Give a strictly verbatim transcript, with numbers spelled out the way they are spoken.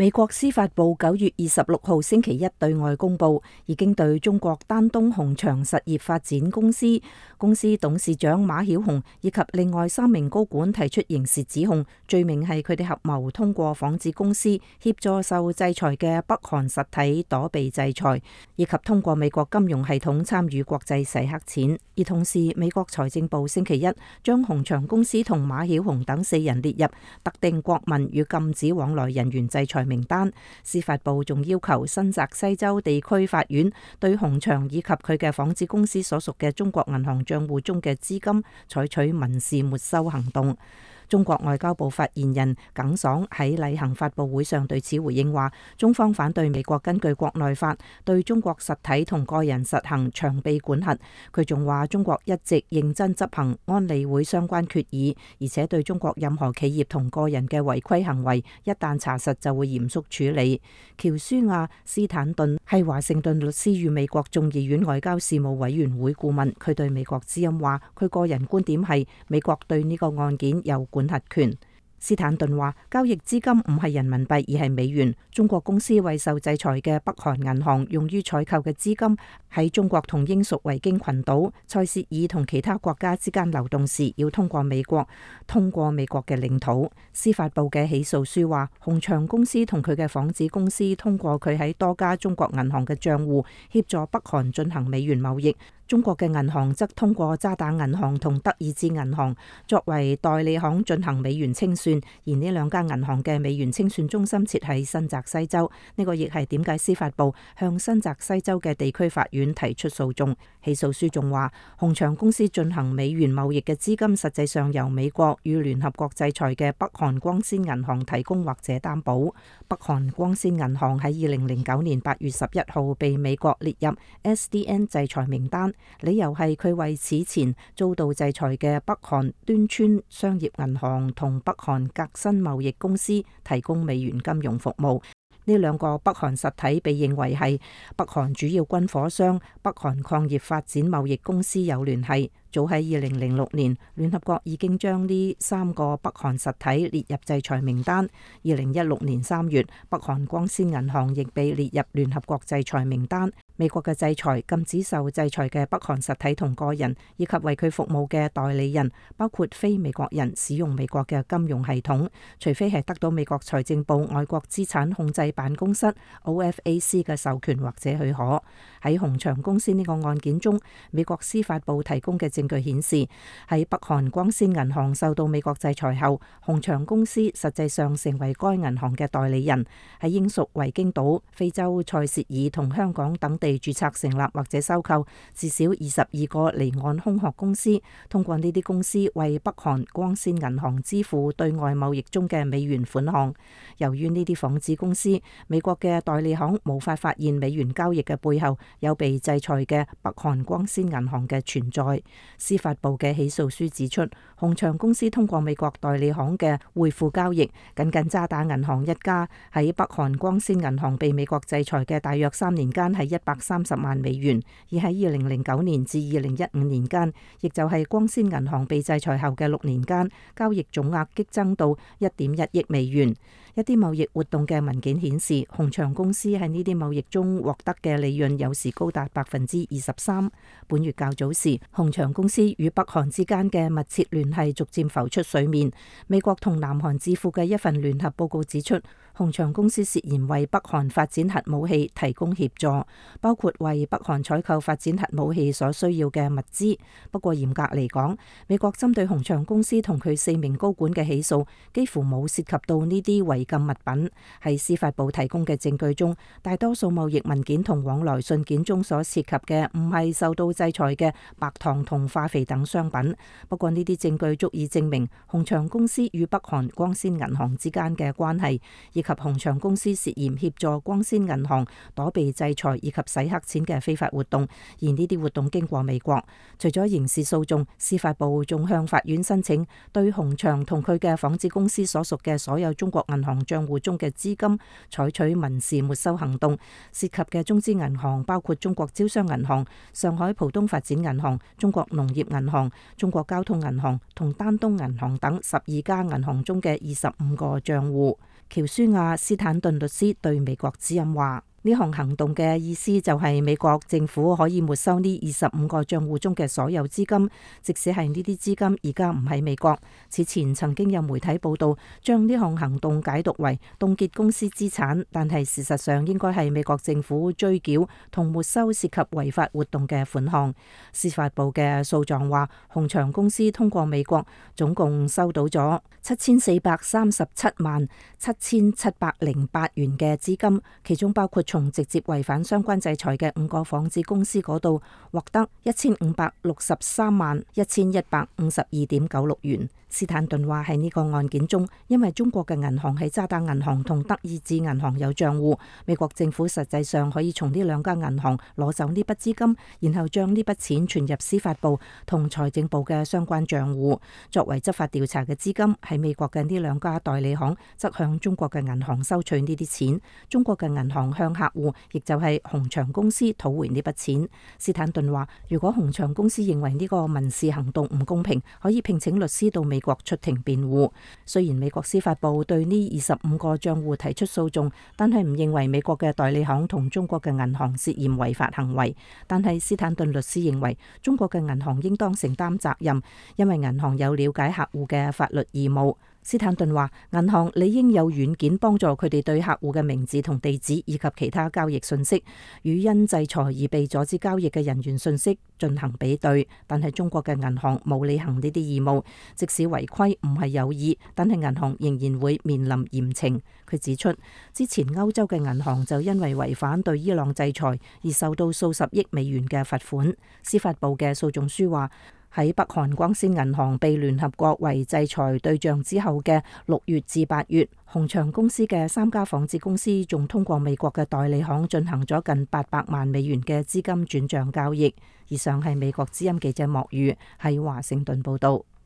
美國司法部九月二十六號星期一對外公佈，已經對中國丹東鴻翔實業發展公司公司董事長馬曉紅以及另外三名高管提出刑事指控，罪名係佢哋合謀通過幌子公司協助受制裁嘅北韓實體躲避制裁，以及通過美國金融系統參與國際洗黑錢。而同時，美國財政部星期一將鴻翔公司同馬曉紅等四人列入特定國民與禁止往來人員制裁名單。司法部仲要求新澤西州地區法院對鴻翔以及佢嘅幌子公司所屬嘅中國銀行賬戶中嘅資金採取民事沒收行動。中國外交部發言人耿爽喺例行發佈會上對此回應話，中方反對美國根據國內法對中國實體同個人實行長臂管轄。佢仲話，中國一直認真執行安理會相關決議，而且對中國任何企業同個人嘅違規行為，一旦查實就會嚴肅處理。喬舒亞·斯坦頓係華盛頓律師與美國眾議院外交事務委員會顧問，佢對美國之音話，佢個人觀點係美國對呢個案件有管轄權。斯坦頓話，交易資金唔係人民幣而係美元。中國公司為受制裁嘅北韓銀行用於採購嘅資金喺中國同英屬維京群島、塞舌爾同其他國家之間流動時，要通過美國，通過美國嘅領土。司法部嘅起訴書話，鴻翔公司同佢嘅幌子公司通過佢喺多家中國銀行嘅賬戶協助北韓進行美元貿易。中國嘅銀行則通過渣打銀行同德意志銀行作為代理行進行美元清算，而呢兩家銀行嘅美元清算中心設喺新澤西州。呢個亦係點解司法部向新澤西州嘅地區法院提出訴訟。起訴書仲話，鴻翔公司進行美元貿易嘅資金實際上由美國與聯合國制裁嘅北韓光鮮銀行提供或者擔保。北韓光鮮銀行喺二零零九年八月十一號被美國列入 S D N 制裁名單。理由係佢為此前遭到制裁嘅北韓端川商業銀行同北韓革新貿易公司提供美元金融服務。呢兩個北韓實體被認為係北韓主要軍火商北韓礦業發展貿易公司有聯繫。早喺二零零六年，聯合國已經將呢三個北韓實體列入制裁名單。二零一六年三月，北韓光鮮銀行亦被列入聯合國制裁名單。美國嘅制裁禁止受制裁嘅北韓實體同個人，以及為佢服務嘅代理人，包括非美國人使用美國嘅金融系統，除非係得到美國財政部外國資產控制辦公室 O F A C 嘅授權或者許可。喺鴻翔公司呢個案件中，美國司法部提供嘅證據顯示，喺北韓光鮮銀行受到美國制裁後，鴻翔公司實際上成為該銀行嘅代理人，喺英屬維京島、非洲塞舌爾同香港等地註冊成立或者收購至少二十二個離岸空殼公司，通過呢啲公司為北韓光鮮銀行支付對外貿易中嘅美元款項。由於呢啲幌子公司，美國嘅代理行無法發現美元交易嘅背後有被制裁嘅北韓光鮮銀行嘅存在。司法部嘅起訴書指出，鴻翔公司通過美國代理行嘅匯付交易，僅僅渣打銀行一家喺北韓光鮮銀行被美國制裁嘅大約三年間係一百三十萬美元，而喺二零零九年至二零一五年間，亦就係光鮮銀行被制裁後嘅六年間，交易總額激增到一點一億美元。一啲貿易活動嘅文件顯示，鴻翔公司喺呢啲貿易中獲得嘅利潤有時高達百分之二十三。本月較早時，鴻翔公司與北韓之間嘅密切聯繫逐漸浮出水面。美國同南韓智庫嘅一份聯合報告指出，鴻翔公司涉嫌為北韓發展核武器提供協助，包括為北韓採購發展核武器所需要嘅物資。不過嚴格嚟講，美國針對鴻翔公司同佢四名高管嘅起訴幾乎冇涉及到呢啲違禁物品。喺司法部提供嘅證據中，大多數貿易文件同往來信件中所涉及嘅唔係受到制裁嘅白糖同化肥等商品。不過呢啲證據足以證明鴻翔公司與北韓光鮮銀行之間嘅關係，以及鴻翔公司涉嫌協助光鮮銀行躲避制裁以及洗黑錢嘅非法活動，而呢啲活動經過美國。除咗刑事訴訟，司法部仲向法院申請對鴻翔同佢嘅紡織公司所屬嘅所有中國銀行賬戶中嘅資金採取民事沒收行動，涉及嘅中資銀行包括中國招商銀行、上海浦東發展銀行、中國農業銀行、中國交通銀行同丹東銀行等十二家銀行中嘅二十五個賬戶。 喬舒亞斯坦頓律師對美國之音話：呢項行動嘅意思就係美國政府可以沒收呢二十五個賬戶中嘅所有資金，即使係呢啲資金而家唔喺美國。此前曾經有媒體報道將呢項行動解讀為凍結公司資產，但係事實上應該係美國政府追繳同沒收涉及違法活動嘅款項。司法部嘅訴狀話，鴻祥公司通過美國總共收到咗七千四百三十七萬七千七百零八元嘅資金，其中包括從直接違反相關制裁嘅五個仿製公司嗰度獲得一千五百六十三萬一千一百五十二點九六元。斯坦頓話喺呢個案件中，因為中國嘅銀行喺渣打銀行同德意志銀行有賬戶，美國政府實際上可以從呢兩家銀行攞走呢筆資金，然後將呢筆錢存入司法部同財政部嘅相關賬戶，作為執法調查嘅資金。喺美國嘅呢兩家代理行則向中國嘅銀行收取呢啲錢，中國嘅銀行向客戶，亦就係鴻祥公司討回呢筆錢。斯坦頓話，如果鴻祥公司認為呢個民事行動唔公平，可以聘請律師到美國出庭辯護。雖然美國司法部對呢二十五個賬戶提出訴訟，但係唔認為美國嘅代理行同中國嘅銀行涉嫌違法行為。但係斯坦頓律師認為，中國嘅銀行應當承擔責任，因為銀行有了解客戶嘅法律義務。斯坦頓話，銀行理應有軟件幫助佢哋對客戶嘅名字同地址以及其他交易信息與因制裁而被阻止交易嘅人員信息進行比對，但係中國嘅銀行冇履行呢啲義務，即使違規唔係有意，但係銀行仍然會面臨嚴懲。佢指出，之前歐洲嘅銀行就因為違反對伊朗制裁而受到數十億美元嘅罰款。司法部嘅訴訟書話，喺北韓光線銀行被聯合國為制裁對象之後嘅六月至八月，鴻祥公司嘅三家仿製公司仲通過美國嘅代理行進行咗近八百萬美元嘅資金轉賬交易。以上係美國之音記者莫宇喺華盛頓報道。